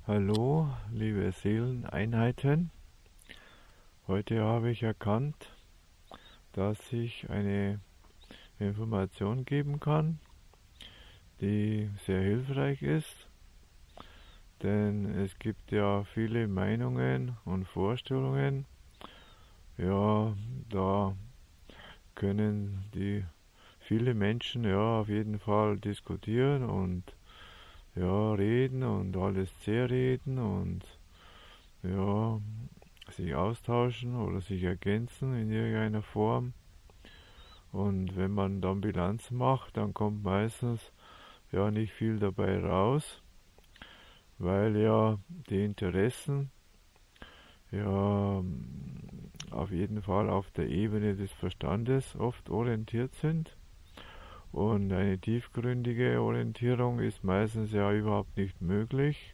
Hallo, liebe Seeleneinheiten. Heute habe ich erkannt, dass ich eine Information geben kann, die sehr hilfreich ist, denn es gibt ja viele Meinungen und Vorstellungen. Ja, da können die viele Menschen ja auf jeden Fall diskutieren und ja reden und alles zerreden und ja sich austauschen oder sich ergänzen in irgendeiner Form. Und wenn man dann Bilanz macht, dann kommt meistens ja nicht viel dabei raus, weil ja die Interessen ja auf jeden Fall auf der Ebene des Verstandes oft orientiert sind. Und eine tiefgründige Orientierung ist meistens ja überhaupt nicht möglich.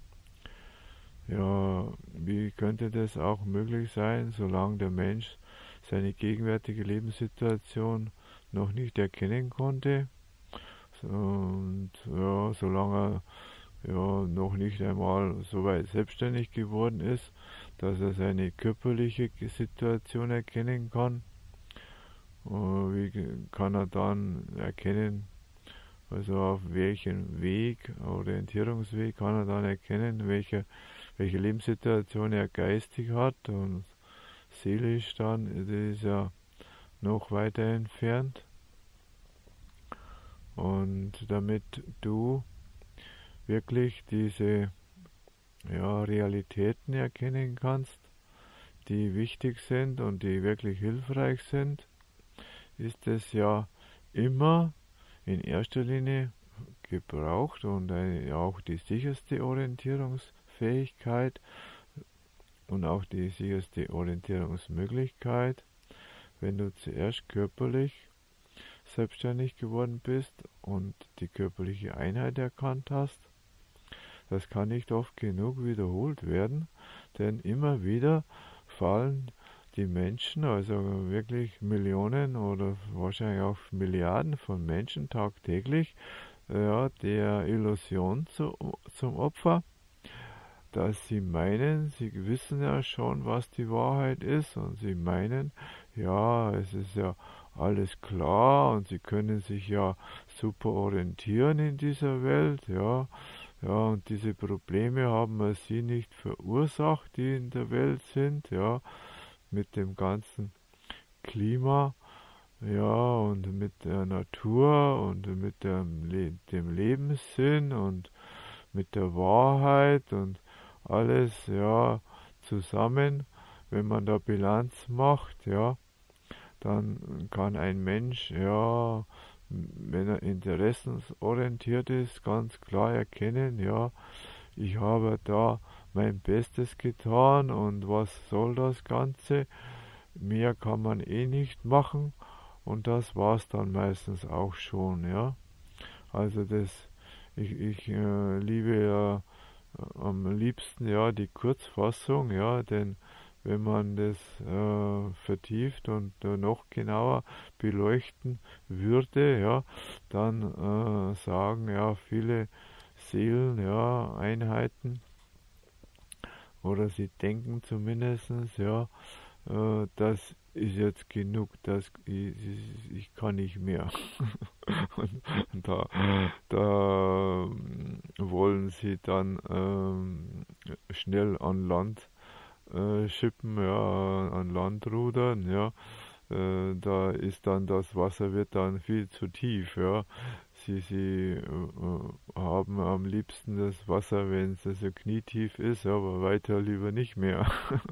Ja, wie könnte das auch möglich sein, solange der Mensch seine gegenwärtige Lebenssituation noch nicht erkennen konnte und ja, solange er ja, noch nicht einmal so weit selbstständig geworden ist, dass er seine körperliche Situation erkennen kann. Wie kann er dann erkennen, also auf welchem Weg, Orientierungsweg kann er dann erkennen, welche Lebenssituation er geistig hat und seelisch dann, das ist ja noch weiter entfernt. Und damit du wirklich diese Realitäten erkennen kannst, die wichtig sind und die wirklich hilfreich sind, ist es ja immer in erster Linie gebraucht und auch die sicherste Orientierungsfähigkeit und auch die sicherste Orientierungsmöglichkeit, wenn du zuerst körperlich selbstständig geworden bist und die körperliche Einheit erkannt hast. Das kann nicht oft genug wiederholt werden, denn immer wieder fallen die Menschen, also wirklich Millionen oder wahrscheinlich auch Milliarden von Menschen tagtäglich, der Illusion zum Opfer, dass sie meinen, sie wissen ja schon, was die Wahrheit ist und sie meinen, ja, es ist ja alles klar und sie können sich ja super orientieren in dieser Welt, ja, und diese Probleme haben wir sie nicht verursacht, die in der Welt sind, ja, mit dem ganzen Klima, ja, und mit der Natur und mit dem Lebenssinn und mit der Wahrheit und alles, ja, zusammen. Wenn man da Bilanz macht, ja, dann kann ein Mensch, ja, wenn er interessensorientiert ist, ganz klar erkennen, ja, ich habe da mein Bestes getan und was soll das Ganze? Mehr kann man eh nicht machen und das war's dann meistens auch schon, ja. Also ich liebe ja am liebsten ja die Kurzfassung, ja, denn wenn man das vertieft und noch genauer beleuchten würde, ja, dann sagen ja viele Seelen, ja, Einheiten, oder sie denken zumindestens, ja, das ist jetzt genug, ich kann nicht mehr. Und da wollen sie dann schnell an Land schippen, ja, an Land rudern, ja. Da ist dann das Wasser wird dann viel zu tief, ja. Sie haben am liebsten das Wasser, wenn es so knietief ist, aber weiter lieber nicht mehr.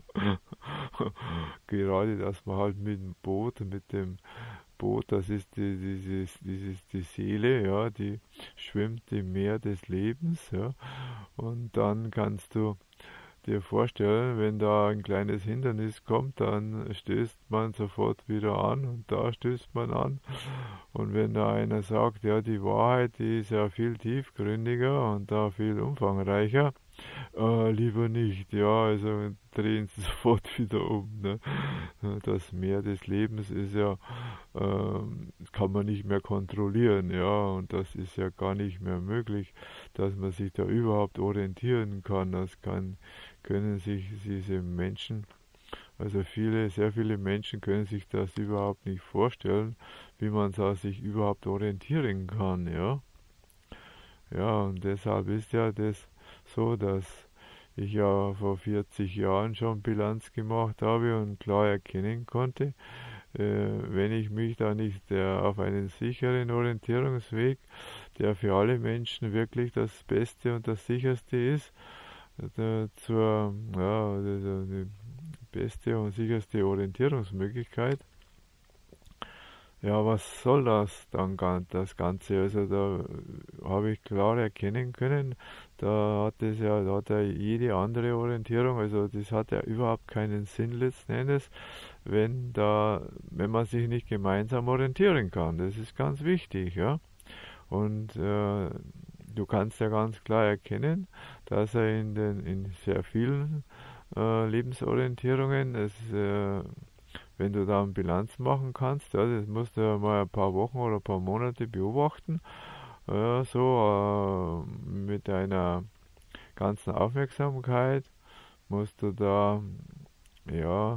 Gerade, dass man halt mit dem Boot, mit dem Boot, das ist die Seele, ja, die schwimmt im Meer des Lebens, ja. Und dann kannst du dir vorstellen, wenn da ein kleines Hindernis kommt, dann stößt man sofort wieder an und da stößt man an. Und wenn da einer sagt, ja, die Wahrheit, die ist ja viel tiefgründiger und da viel umfangreicher, lieber nicht, ja, also drehen sie sofort wieder um. Ne? Das Meer des Lebens ist ja, kann man nicht mehr kontrollieren, ja, und das ist ja gar nicht mehr möglich. dass man sich da überhaupt orientieren kann. Können sich diese Menschen, also sehr viele Menschen können sich das überhaupt nicht vorstellen, wie man da sich überhaupt orientieren kann, ja. Ja, und deshalb ist ja das so, dass ich ja vor 40 Jahren schon Bilanz gemacht habe und klar erkennen konnte, wenn ich mich da nicht auf einen sicheren Orientierungsweg, der für alle Menschen wirklich das Beste und das Sicherste ist, die beste und sicherste Orientierungsmöglichkeit. Ja, was soll das dann, das Ganze? Also da habe ich klar erkennen können, da hat ja jede andere Orientierung, also das hat ja überhaupt keinen Sinn letzten Endes, wenn man sich nicht gemeinsam orientieren kann. Das ist ganz wichtig, ja. Und du kannst ja ganz klar erkennen, dass er in sehr vielen Lebensorientierungen wenn du da eine Bilanz machen kannst, ja, das musst du ja mal ein paar Wochen oder ein paar Monate beobachten, mit deiner ganzen Aufmerksamkeit musst du da, ja,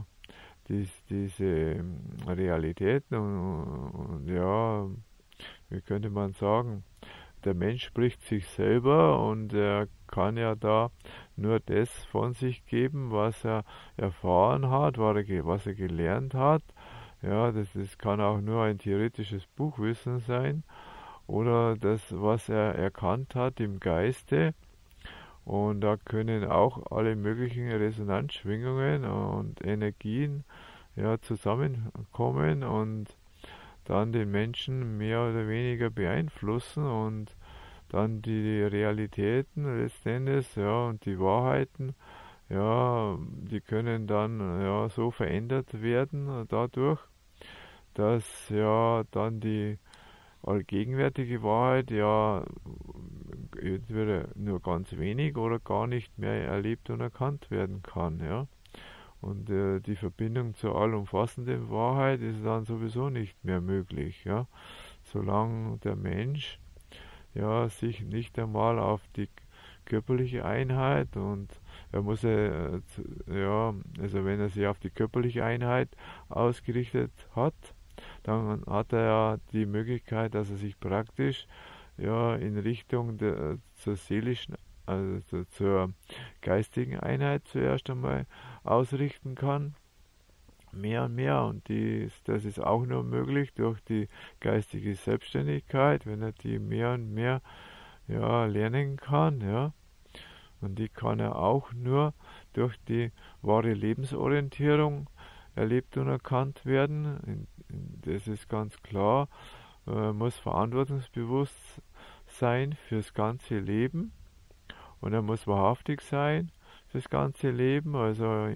diese Realitäten und ja, wie könnte man sagen, der Mensch spricht sich selber und er kann ja da nur das von sich geben, was er erfahren hat, was er gelernt hat. Ja, das kann auch nur ein theoretisches Buchwissen sein oder das, was er erkannt hat im Geiste. Und da können auch alle möglichen Resonanzschwingungen und Energien ja, zusammenkommen und dann den Menschen mehr oder weniger beeinflussen und dann die Realitäten letztendlich, ja, und die Wahrheiten, ja, die können dann ja so verändert werden dadurch, dass ja dann die allgegenwärtige Wahrheit ja entweder nur ganz wenig oder gar nicht mehr erlebt und erkannt werden kann, ja. Und die Verbindung zur allumfassenden Wahrheit ist dann sowieso nicht mehr möglich, ja. Solange der Mensch ja sich nicht einmal auf die körperliche Einheit und er muss ja, also wenn er sich auf die körperliche Einheit ausgerichtet hat, dann hat er ja die Möglichkeit, dass er sich praktisch ja in Richtung zur seelischen, also zur geistigen Einheit zuerst einmal ausrichten kann. Mehr und mehr und das ist auch nur möglich durch die geistige Selbstständigkeit, wenn er die mehr und mehr ja, lernen kann, ja. Und die kann er auch nur durch die wahre Lebensorientierung erlebt und erkannt werden. Das ist ganz klar. Man muss verantwortungsbewusst sein fürs ganze Leben und er muss wahrhaftig sein fürs ganze Leben. Also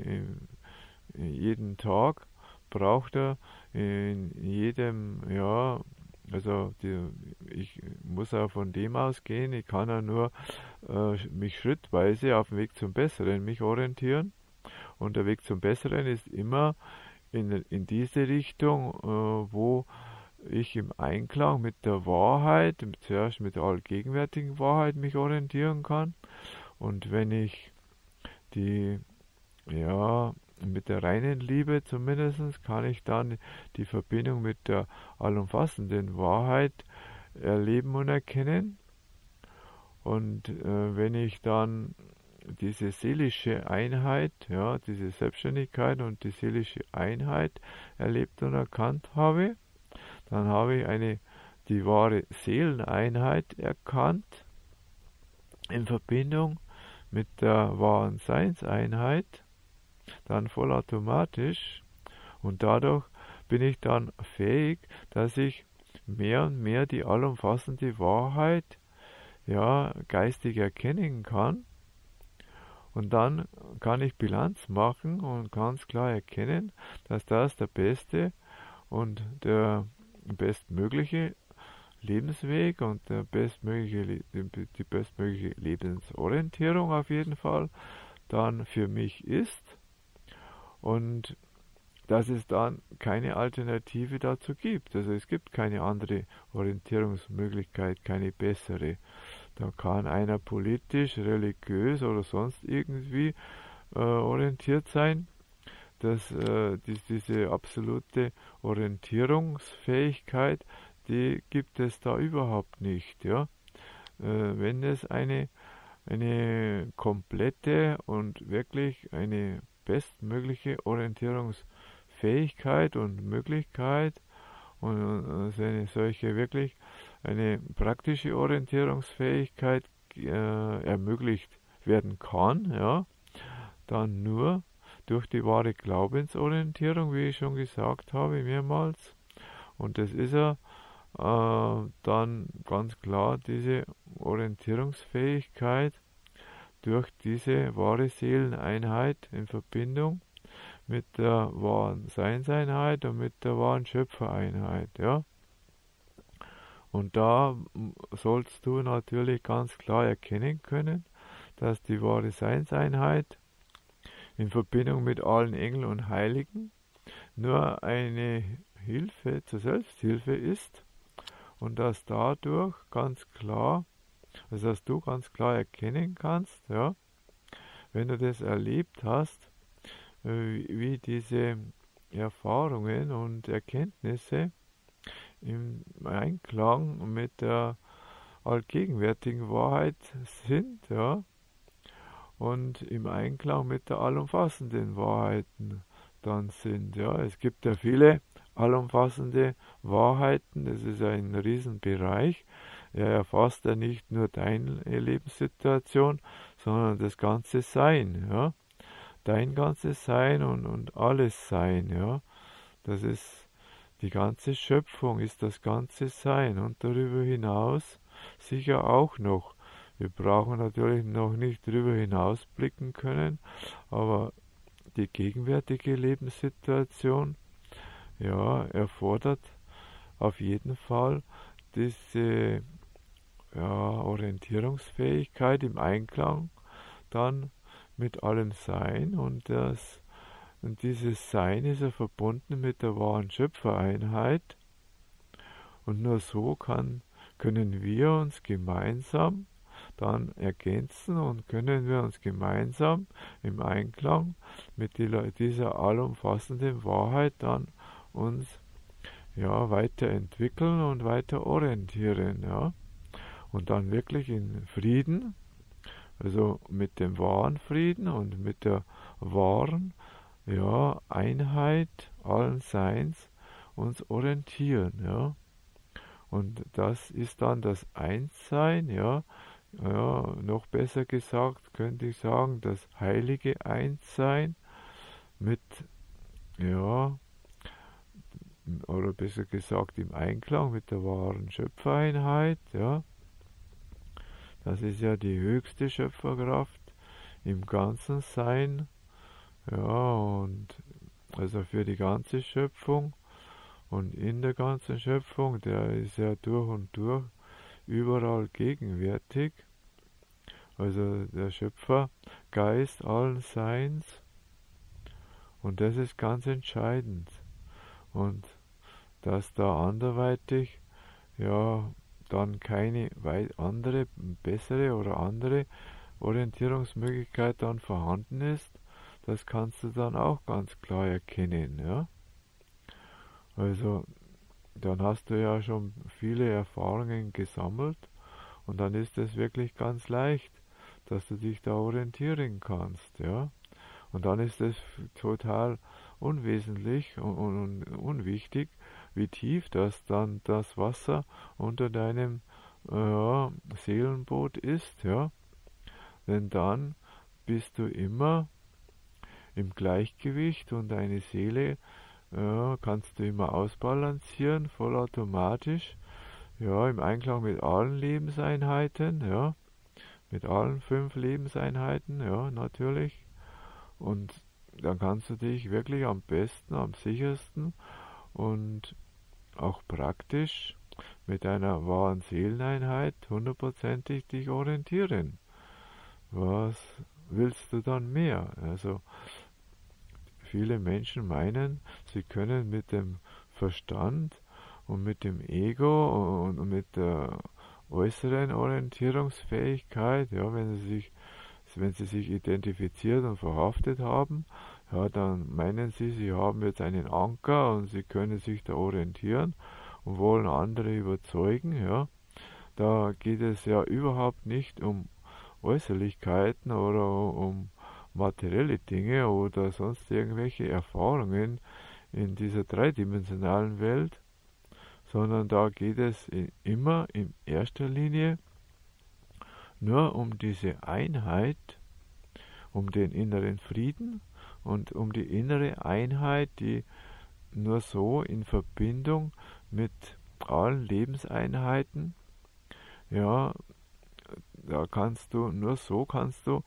jeden Tag braucht er in jedem, ja, also ich muss auch von dem ausgehen, ich kann ja nur mich schrittweise auf dem Weg zum Besseren mich orientieren und der Weg zum Besseren ist immer in diese Richtung, wo ich im Einklang mit der Wahrheit, zuerst mit der allgegenwärtigen Wahrheit mich orientieren kann und wenn ich mit der reinen Liebe zumindest kann ich dann die Verbindung mit der allumfassenden Wahrheit erleben und erkennen. Und wenn ich dann diese seelische Einheit, ja, diese Selbstständigkeit und die seelische Einheit erlebt und erkannt habe, dann habe ich die wahre Seeleneinheit erkannt in Verbindung mit der wahren Seinseinheit, dann vollautomatisch und dadurch bin ich dann fähig, dass ich mehr und mehr die allumfassende Wahrheit ja geistig erkennen kann und dann kann ich Bilanz machen und ganz klar erkennen, dass das der beste und der bestmögliche Lebensweg und die bestmögliche Lebensorientierung auf jeden Fall dann für mich ist und dass es dann keine Alternative dazu gibt. Also es gibt keine andere Orientierungsmöglichkeit, keine bessere. Da kann einer politisch, religiös oder sonst irgendwie orientiert sein. Diese absolute Orientierungsfähigkeit, die gibt es da überhaupt nicht. Ja? Wenn es eine komplette und wirklich eine bestmögliche Orientierungsfähigkeit und Möglichkeit und eine solche wirklich eine praktische Orientierungsfähigkeit ermöglicht werden kann, ja, dann nur durch die wahre Glaubensorientierung, wie ich schon gesagt habe, mehrmals. Und das ist ja dann ganz klar diese Orientierungsfähigkeit durch diese wahre Seeleneinheit in Verbindung mit der wahren Seinseinheit und mit der wahren Schöpfereinheit, ja. Und da sollst du natürlich ganz klar erkennen können, dass die wahre Seinseinheit in Verbindung mit allen Engeln und Heiligen nur eine Hilfe zur Selbsthilfe ist und dass dadurch ganz klar, also dass du ganz klar erkennen kannst, ja, wenn du das erlebt hast, wie diese Erfahrungen und Erkenntnisse im Einklang mit der allgegenwärtigen Wahrheit sind, ja, und im Einklang mit der allumfassenden Wahrheiten dann sind, ja. Es gibt ja viele allumfassende Wahrheiten, das ist ein Riesenbereich. Er erfasst ja nicht nur deine Lebenssituation, sondern das ganze Sein, ja. Dein ganzes Sein und alles Sein, ja. Das ist die ganze Schöpfung, ist das ganze Sein und darüber hinaus sicher auch noch. Wir brauchen natürlich noch nicht darüber hinaus blicken können, aber die gegenwärtige Lebenssituation, ja, erfordert auf jeden Fall diese Orientierungsfähigkeit im Einklang dann mit allem Sein und dieses Sein ist ja verbunden mit der wahren Schöpfereinheit und nur so können wir uns gemeinsam dann ergänzen und können wir uns gemeinsam im Einklang mit dieser allumfassenden Wahrheit dann uns weiterentwickeln und weiter orientieren, ja. Und dann wirklich in Frieden, also mit dem wahren Frieden und mit der wahren Einheit allen Seins uns orientieren, ja. Und das ist dann das Einssein, ja. Ja, noch besser gesagt könnte ich sagen, das heilige Einssein mit, ja, oder besser gesagt im Einklang mit der wahren Schöpfereinheit, ja. Das ist ja die höchste Schöpferkraft im ganzen Sein, ja, und also für die ganze Schöpfung und in der ganzen Schöpfung, der ist ja durch und durch überall gegenwärtig, also der Schöpfergeist allen Seins, und das ist ganz entscheidend. Und dass da anderweitig dann keine andere, bessere oder andere Orientierungsmöglichkeit dann vorhanden ist, das kannst du dann auch ganz klar erkennen, ja. Also dann hast du ja schon viele Erfahrungen gesammelt und dann ist es wirklich ganz leicht, dass du dich da orientieren kannst, ja. Und dann ist es total unwesentlich und unwichtig, wie tief dann das Wasser unter deinem Seelenboot ist, ja. Denn dann bist du immer im Gleichgewicht und deine Seele kannst du immer ausbalancieren, vollautomatisch, ja, im Einklang mit allen Lebenseinheiten, ja, mit allen 5 Lebenseinheiten, ja, natürlich. Und dann kannst du dich wirklich am besten, am sichersten und auch praktisch mit einer wahren Seeleneinheit hundertprozentig dich orientieren. Was willst du dann mehr? Also viele Menschen meinen, sie können mit dem Verstand und mit dem Ego und mit der äußeren Orientierungsfähigkeit, ja, wenn sie sich identifiziert und verhaftet haben, ja, dann meinen sie haben jetzt einen Anker und sie können sich da orientieren und wollen andere überzeugen, ja. Da geht es ja überhaupt nicht um Äußerlichkeiten oder um materielle Dinge oder sonst irgendwelche Erfahrungen in dieser dreidimensionalen Welt, sondern da geht es immer in erster Linie nur um diese Einheit, um den inneren Frieden und um die innere Einheit, die nur so in Verbindung mit allen Lebenseinheiten, ja, nur so kannst du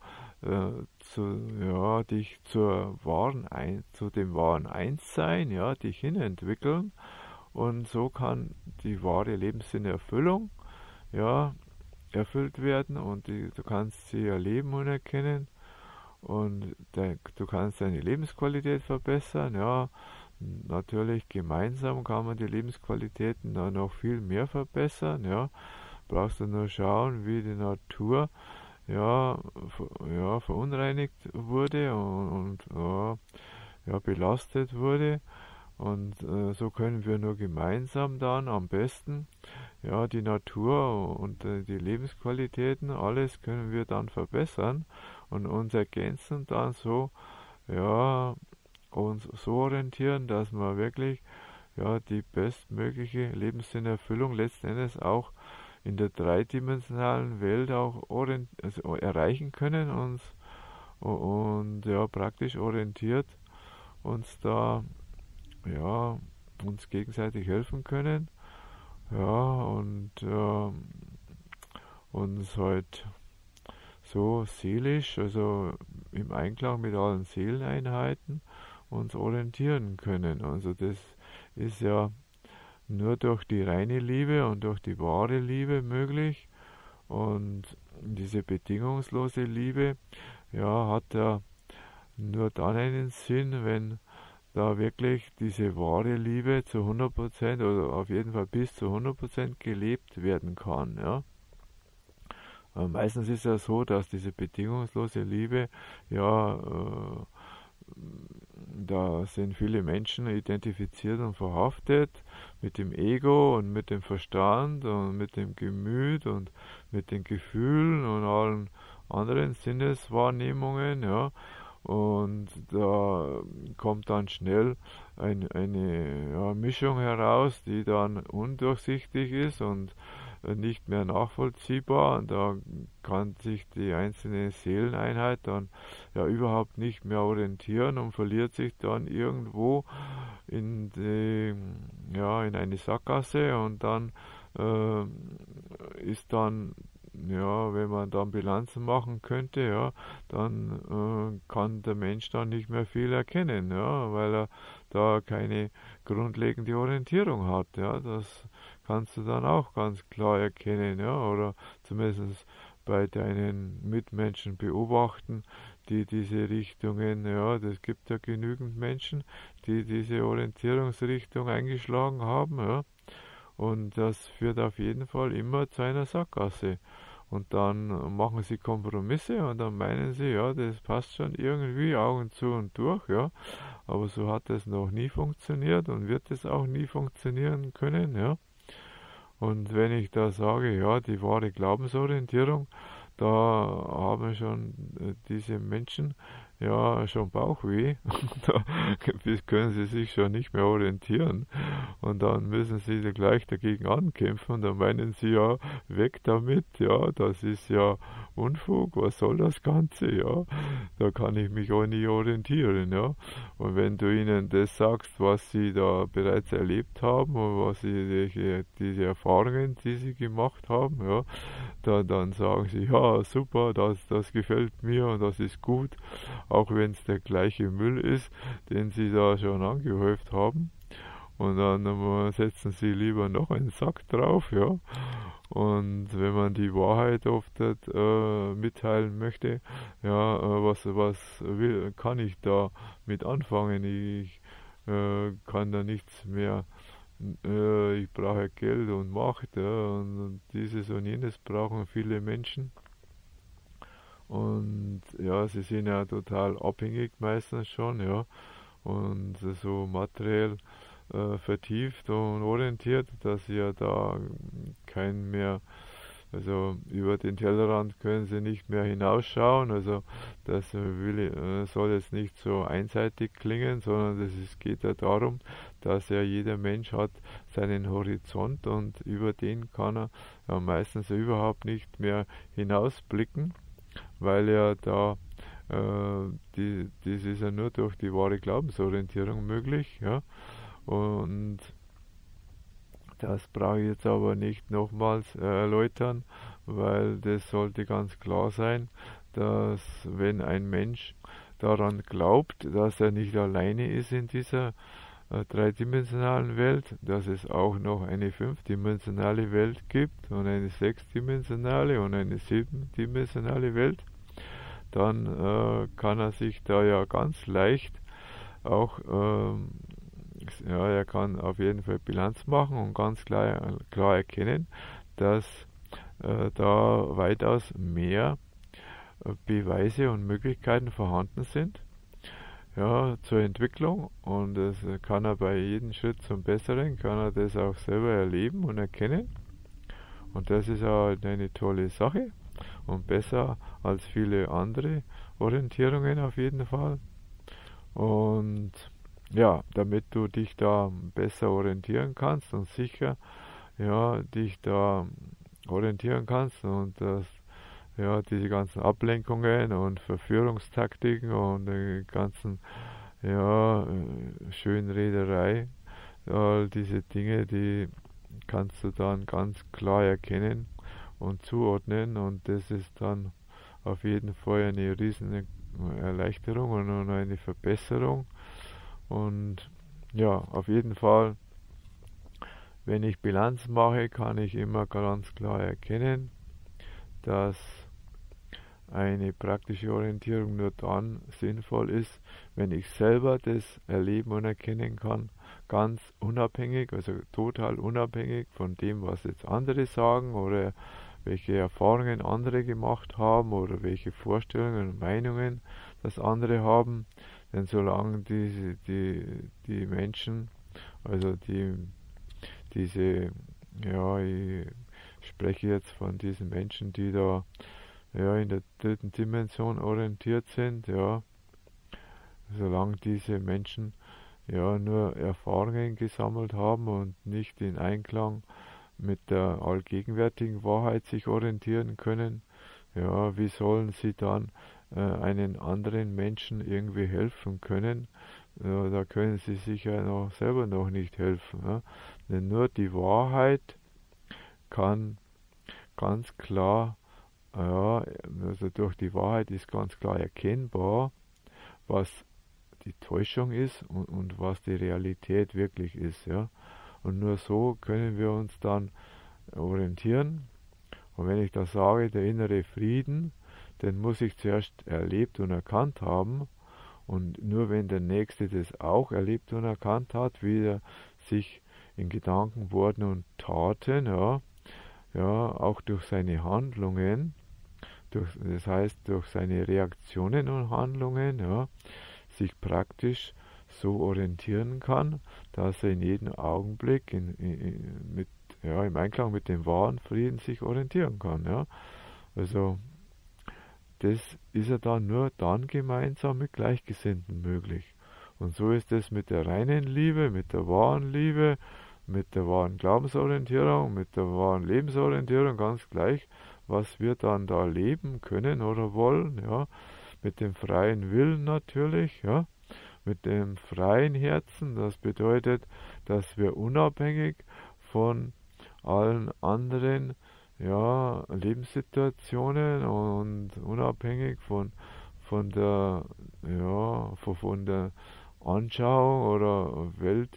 dich zu dem wahren Einssein, ja, dich hinentwickeln, und so kann die wahre Lebenssinnerfüllung, ja, erfüllt werden, und du kannst sie erleben und erkennen, und du kannst deine Lebensqualität verbessern, ja. Natürlich gemeinsam kann man die Lebensqualitäten dann noch viel mehr verbessern, ja. Brauchst du nur schauen, wie die Natur, ja, verunreinigt wurde und belastet wurde. Und so können wir nur gemeinsam dann am besten, ja, die Natur und die Lebensqualitäten, alles können wir dann verbessern und uns ergänzen dann so, ja, uns so orientieren, dass wir wirklich, ja, die bestmögliche Lebenssinnerfüllung letzten Endes auch in der dreidimensionalen Welt auch erreichen können, und ja, praktisch orientiert uns da, ja, uns gegenseitig helfen können, ja, und uns halt so seelisch, also im Einklang mit allen Seeleneinheiten, uns orientieren können. Also das ist ja nur durch die reine Liebe und durch die wahre Liebe möglich, und diese bedingungslose Liebe, ja, hat ja nur dann einen Sinn, wenn da wirklich diese wahre Liebe zu 100% oder auf jeden Fall bis zu 100% gelebt werden kann, ja. Meistens ist ja so, dass diese bedingungslose Liebe, ja, da sind viele Menschen identifiziert und verhaftet mit dem Ego und mit dem Verstand und mit dem Gemüt und mit den Gefühlen und allen anderen Sinneswahrnehmungen, ja. Und da kommt dann schnell eine Mischung heraus, die dann undurchsichtig ist und nicht mehr nachvollziehbar. Und da kann sich die einzelne Seeleneinheit dann ja überhaupt nicht mehr orientieren und verliert sich dann irgendwo in eine Sackgasse, und dann ist dann, ja, wenn man dann Bilanzen machen könnte, ja, dann kann der Mensch dann nicht mehr viel erkennen, ja, weil er da keine grundlegende Orientierung hat, ja. Das kannst du dann auch ganz klar erkennen, ja, oder zumindest bei deinen Mitmenschen beobachten, die diese Richtungen, ja, das gibt ja genügend Menschen, die diese Orientierungsrichtung eingeschlagen haben, ja. Und das führt auf jeden Fall immer zu einer Sackgasse. Und dann machen sie Kompromisse und dann meinen sie, ja, das passt schon irgendwie Augen zu und durch, ja. Aber so hat es noch nie funktioniert und wird es auch nie funktionieren können, ja. Und wenn ich da sage, ja, die wahre Glaubensorientierung, da haben schon diese Menschen ja schon Bauchweh. Da können sie sich schon nicht mehr orientieren. Und dann müssen sie da gleich dagegen ankämpfen. Und dann meinen sie, ja, weg damit, ja, das ist ja Unfug, was soll das Ganze, ja. Da kann ich mich auch nie orientieren, ja. Und wenn du ihnen das sagst, was sie da bereits erlebt haben und was sie, diese Erfahrungen, die sie gemacht haben, ja, dann sagen sie, ja, super, das gefällt mir und das ist gut, auch wenn es der gleiche Müll ist, den sie da schon angehäuft haben. Und dann setzen sie lieber noch einen Sack drauf, ja. Und wenn man die Wahrheit oft mitteilen möchte, ja, kann ich da mit anfangen? Ich kann da nichts mehr ich brauche Geld und Macht, ja, und dieses und jenes brauchen viele Menschen. Und ja, sie sind ja total abhängig meistens schon, ja, und so materiell vertieft und orientiert, dass sie ja da kein mehr, also über den Tellerrand können sie nicht mehr hinausschauen. Also das soll jetzt nicht so einseitig klingen, sondern es geht ja darum, dass ja jeder Mensch hat seinen Horizont und über den kann er ja meistens überhaupt nicht mehr hinausblicken, weil er da das ist ja nur durch die wahre Glaubensorientierung möglich, ja. Und das brauche ich jetzt aber nicht nochmals erläutern, weil das sollte ganz klar sein, dass wenn ein Mensch daran glaubt, dass er nicht alleine ist in dieser dreidimensionalen Welt, dass es auch noch eine fünfdimensionale Welt gibt und eine sechsdimensionale und eine siebendimensionale Welt, dann kann er sich da ja ganz leicht auch, ja, er kann auf jeden Fall Bilanz machen und ganz klar erkennen, dass da weitaus mehr Beweise und Möglichkeiten vorhanden sind, ja, zur Entwicklung, und das kann er bei jedem Schritt zum Besseren, kann er das auch selber erleben und erkennen, und das ist auch eine tolle Sache und besser als viele andere Orientierungen auf jeden Fall. Und ja, damit du dich da besser orientieren kannst und sicher, ja, dich da orientieren kannst und dass ja diese ganzen Ablenkungen und Verführungstaktiken und die ganzen ja Schönrederei, all diese Dinge, die kannst du dann ganz klar erkennen und zuordnen, und das ist dann auf jeden Fall eine riesen Erleichterung und eine Verbesserung. Und ja, auf jeden Fall, wenn ich Bilanz mache, kann ich immer ganz klar erkennen, dass eine praktische Orientierung nur dann sinnvoll ist, wenn ich selber das erleben und erkennen kann, ganz unabhängig, also total unabhängig von dem, was jetzt andere sagen oder welche Erfahrungen andere gemacht haben oder welche Vorstellungen und Meinungen das andere haben. Denn solange die Menschen, also diese, ja, ich spreche jetzt von diesen Menschen, die da ja in der dritten Dimension orientiert sind, ja, solange diese Menschen ja nur Erfahrungen gesammelt haben und nicht in Einklang mit der allgegenwärtigen Wahrheit sich orientieren können, ja, wie sollen sie dann einen anderen Menschen irgendwie helfen können? Ja, da können sie sich ja noch selber noch nicht helfen. Ja? Denn nur die Wahrheit kann ganz klar, ja, also durch die Wahrheit ist ganz klar erkennbar, was die Täuschung ist und was die Realität wirklich ist. Ja? Und nur so können wir uns dann orientieren. Und wenn ich da sage, der innere Frieden, den muss ich zuerst erlebt und erkannt haben. Und nur wenn der Nächste das auch erlebt und erkannt hat, wie er sich in Gedanken, Worten und Taten, ja, ja, auch durch seine Handlungen, das heißt durch seine Reaktionen und Handlungen, ja, sich praktisch so orientieren kann, dass er in jedem Augenblick im Einklang mit dem wahren Frieden sich orientieren kann. Ja. Also das ist ja dann nur dann gemeinsam mit Gleichgesinnten möglich. Und so ist es mit der reinen Liebe, mit der wahren Glaubensorientierung, mit der wahren Lebensorientierung ganz gleich, was wir dann da leben können oder wollen, ja, mit dem freien Willen natürlich, ja, mit dem freien Herzen. Das bedeutet, dass wir unabhängig von allen anderen, ja, Lebenssituationen und unabhängig von der Anschauung oder Welt,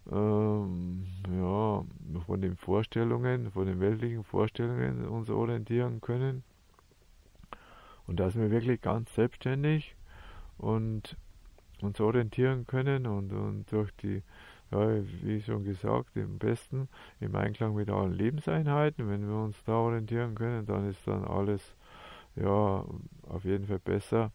ja, von den Vorstellungen, von den weltlichen Vorstellungen uns orientieren können, und dass wir wirklich ganz selbstständig und uns orientieren können und durch die ja, wie schon gesagt, am besten im Einklang mit allen Lebenseinheiten. Wenn wir uns da orientieren können, dann ist dann alles ja auf jeden Fall besser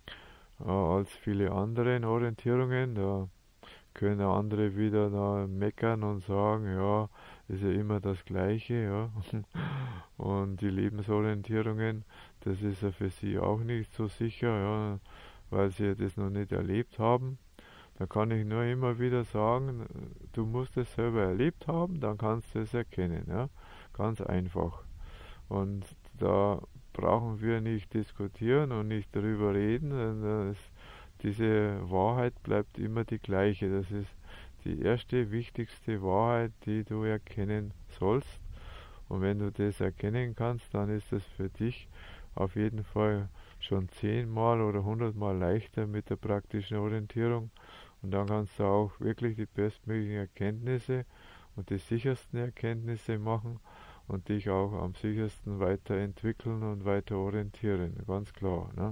als viele andere Orientierungen. Da können andere wieder da meckern und sagen, ja, ist ja immer das Gleiche, ja. Und die Lebensorientierungen, das ist ja für sie auch nicht so sicher, ja, weil sie das noch nicht erlebt haben. Da kann ich nur immer wieder sagen, du musst es selber erlebt haben, dann kannst du es erkennen, ja. Ganz einfach. Und da brauchen wir nicht diskutieren und nicht darüber reden, denn diese Wahrheit bleibt immer die gleiche. Das ist die erste wichtigste Wahrheit, die du erkennen sollst. Und wenn du das erkennen kannst, dann ist es für dich auf jeden Fall schon 10-mal oder 100-mal leichter mit der praktischen Orientierung. Und dann kannst du auch wirklich die bestmöglichen Erkenntnisse und die sichersten Erkenntnisse machen und dich auch am sichersten weiterentwickeln und weiter orientieren. Ganz klar. Ne?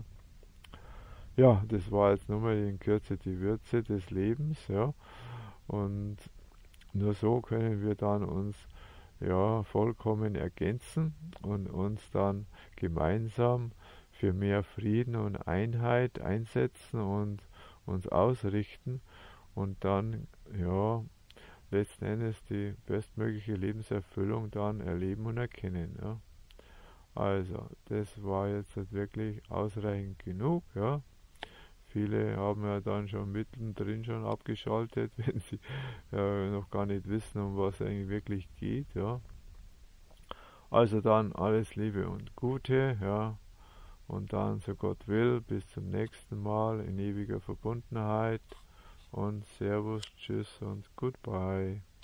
Ja, das war jetzt nochmal in Kürze die Würze des Lebens. Ja. Und nur so können wir dann uns ja vollkommen ergänzen und uns dann gemeinsam für mehr Frieden und Einheit einsetzen und uns ausrichten und dann ja letzten Endes die bestmögliche Lebenserfüllung dann erleben und erkennen. Ja. Also, das war jetzt halt wirklich ausreichend genug. Ja. Viele haben ja dann schon mittendrin schon abgeschaltet, wenn sie noch gar nicht wissen, um was eigentlich wirklich geht. Ja. Also dann alles Liebe und Gute, ja. Und dann, so Gott will, bis zum nächsten Mal in ewiger Verbundenheit. Und Servus, Tschüss und Goodbye.